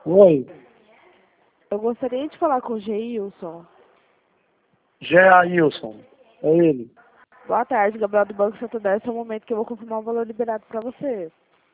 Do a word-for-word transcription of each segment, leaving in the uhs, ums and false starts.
Oi, Eu gostaria de falar com o Geilson. Geailson, é ele. Boa tarde, Gabriel do Banco Santander. Esse é o momento que eu vou confirmar o valor liberado para você.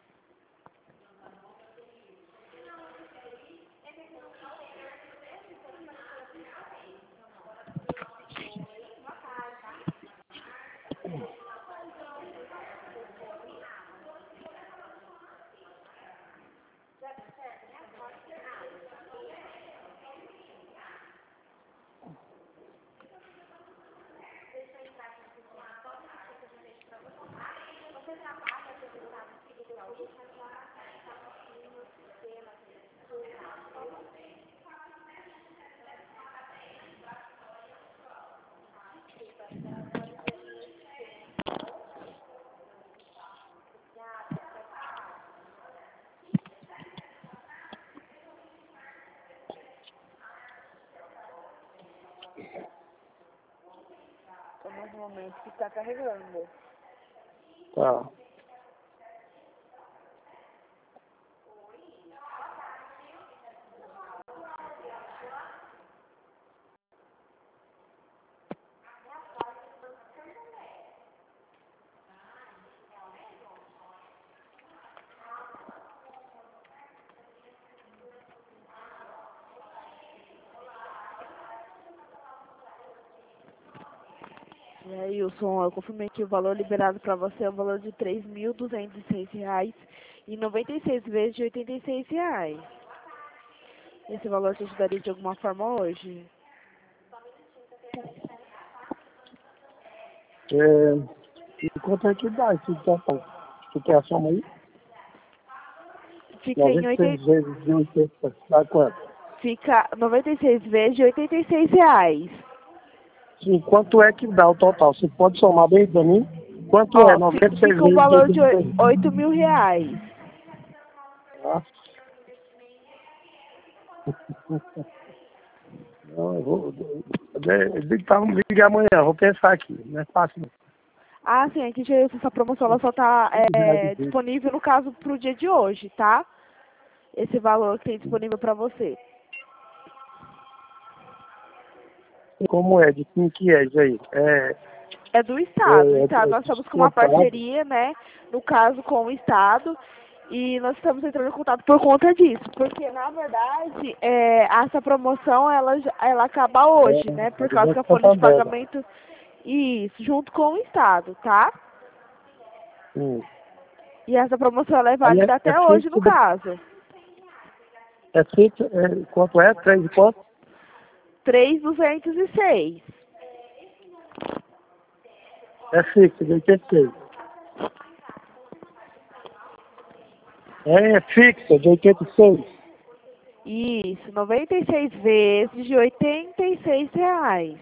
Estamos no momento que está carregando. Tá. E aí, Wilson, eu confirmei que o valor liberado para você é o valor de três mil duzentos e seis reais e noventa e seis vezes de oitenta e seis reais. Esse valor te ajudaria de alguma forma hoje? É, e quanto é que dá esse total? Tu quer a soma aí? Fica em noventa e seis oitenta... vezes de oitenta, dá quanto? Fica noventa e seis vezes de oitenta e seis reais. Sim, quanto é que dá o total? Você pode somar bem pra mim? Quanto é Ó, noventa fi- e seis fica um vezes de valor de oitenta e seis? oito mil reais. Tá? Não, eu vou... Então, ligue amanhã, eu vou pensar aqui, não é fácil não. Ah, sim, aqui, Geilson, essa promoção ela só está é, disponível, no caso, para o dia de hoje, tá? Esse valor que tem disponível para você. Como é? De quem que é isso aí? É, É do Estado. O é, Estado, é nós estamos com uma descontado? parceria, né? No caso, com o Estado. E nós estamos entrando em contato por conta disso. Porque, na verdade, é, essa promoção, ela, já- ela acaba hoje, né? Por É, causa que Banco a folha de Santander. pagamento... Isso, junto com o Estado, tá? Hum. E essa promoção ela é Aí é, válida é até hoje, no fixo, do- caso. é fixo, é, quanto é? Três e quanto? três mil duzentos e seis. É fixo, de oitenta e seis. É, é fixa, de oitenta e seis. Isso, noventa e seis vezes de oitenta e seis reais.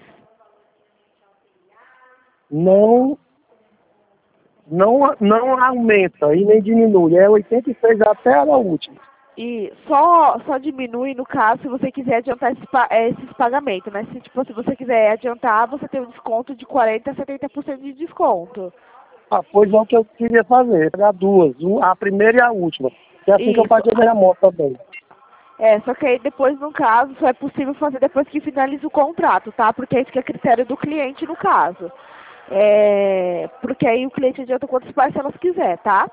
Não, não, não aumenta e nem diminui. É oitenta e seis até a última. E só, só diminui, no caso, se você quiser adiantar esses, pa- eh, esses pagamentos, né? Se, tipo, se você quiser adiantar, você tem um desconto de quarenta a setenta por cento de desconto. Ah, pois é o que eu queria fazer. Pegar duas, um- a primeira e a última. Que é assim que eu Isso. paguei minha moto também. É, só que aí depois, no caso, só é possível fazer depois que finaliza o contrato, tá? Porque aí fica a critério do cliente, no caso. É, porque aí o cliente adianta quantas parcelas quiser, tá?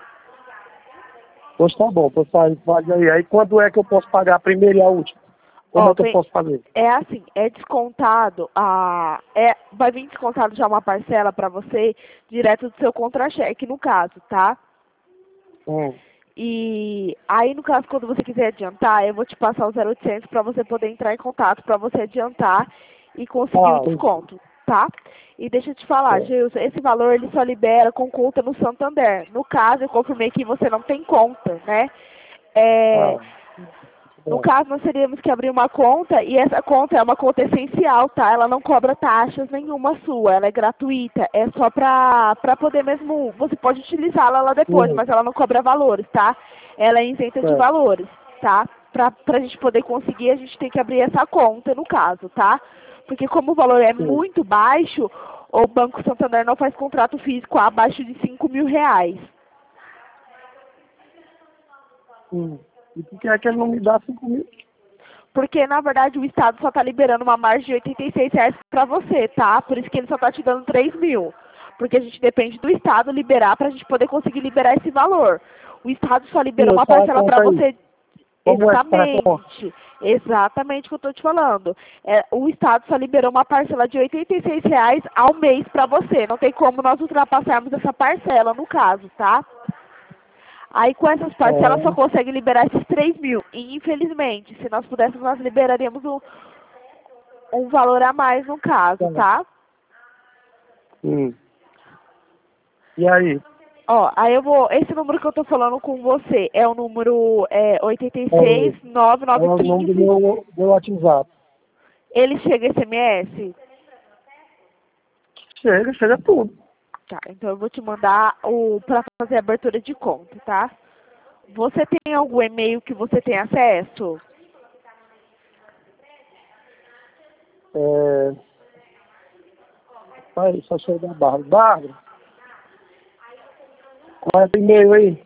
Pois tá bom, pois faz, faz aí. Aí quando é que eu posso pagar a primeira e a última? Como Ó, é que eu tem, posso fazer? é assim, é descontado, a, é, vai vir descontado já uma parcela para você, direto do seu contra-cheque, no caso, tá? Hum. E aí, no caso, quando você quiser adiantar, eu vou te passar o zero oitocentos para você poder entrar em contato, para você adiantar e conseguir o Ah, desconto, tá? E deixa eu te falar, é. Gilson, esse valor ele só libera com conta no Santander. No caso, eu confirmei que você não tem conta, né? É, Ah, no bom. caso, nós teríamos que abrir uma conta e essa conta é uma conta essencial, tá? Ela não cobra taxas nenhuma sua, ela é gratuita. É só pra, pra poder mesmo, você pode utilizá-la lá depois, Hum, mas ela não cobra valores, tá? Ela é isenta de é. valores, tá? Pra, pra gente poder conseguir, a gente tem que abrir essa conta, no caso, tá? Porque como o valor é Sim. muito baixo, o Banco Santander não faz contrato físico abaixo de cinco mil reais. Hum. E por que é que ele não me dá cinco mil? Porque, na verdade, o Estado só está liberando uma margem de oitenta e seis reais para você, tá? Por isso que ele só está te dando três mil. Porque a gente depende do Estado liberar para a gente poder conseguir liberar esse valor. O Estado só liberou Sim, uma só a parcela para conta aí. você. Como é que tá a conta? Exatamente. Exatamente o que eu estou te falando. É, o Estado só liberou uma parcela de oitenta e seis reais ao mês para você. Não tem como nós ultrapassarmos essa parcela, no caso, tá? Aí com essas parcelas só É, consegue liberar esses três mil. E infelizmente, se nós pudéssemos, nós liberaríamos um, um valor a mais no caso, tá? hum. E aí? Ó, aí eu vou. Esse número que eu tô falando com você é o número é, oito É, seis, nove é nove o nome do um cinco. meu, do WhatsApp. Ele chega S M S? Chega, chega tudo. Tá, então eu vou te mandar o para fazer a abertura de conta, tá? Você tem algum e-mail que você tem acesso? É, aí, só chega da Bárbara. Bárbara, qual é o e-mail aí?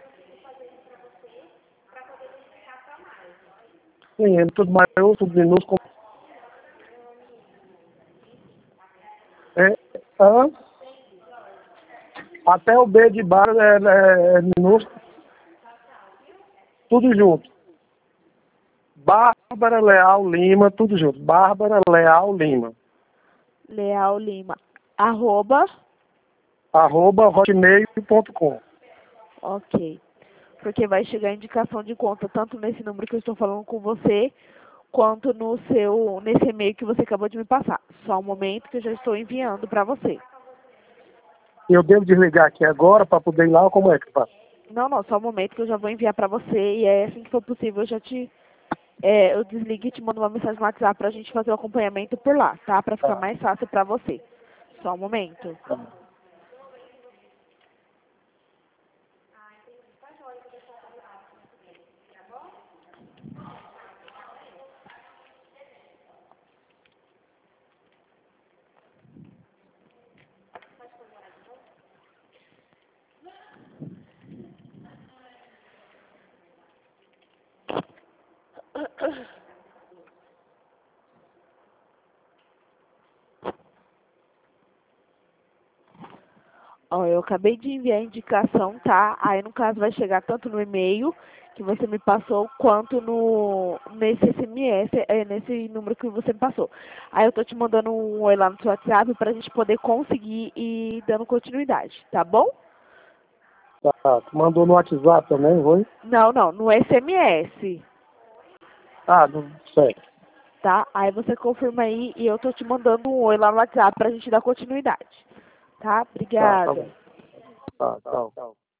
Sim, ele tudo maior, tudo minúsculo. É, hã? Até o B de Bárbara é, é, é minúsculo. Tudo junto. Bárbara Leal Lima, tudo junto. Bárbara Leal Lima. Leal Lima. Arroba. Arroba hotmail ponto com. Ok. Porque vai chegar a indicação de conta tanto nesse número que eu estou falando com você, quanto no seu, nesse e-mail que você acabou de me passar. Só um momento que eu já estou enviando para você. Eu devo desligar aqui agora para poder ir lá ou como é que faz? Não, não, só um momento que eu já vou enviar para você e é assim que for possível eu já te, é, eu desligo e te mando uma mensagem no WhatsApp para a gente fazer o acompanhamento por lá, tá? Para ficar Tá, mais fácil para você. Só um momento. tá. Ó, eu acabei de enviar a indicação, tá? Aí, no caso, vai chegar tanto no e-mail que você me passou, quanto no nesse S M S, é, nesse número que você me passou. Aí eu tô te mandando um oi lá no seu WhatsApp pra gente poder conseguir ir dando continuidade, tá bom? Tá, tu mandou no WhatsApp também, foi? Não, não, no S M S, Ah, não sei. tá? Aí você confirma aí e eu tô te mandando um oi lá no WhatsApp pra gente dar continuidade, tá? Tá, tá Obrigada. bom. Tá, tchau.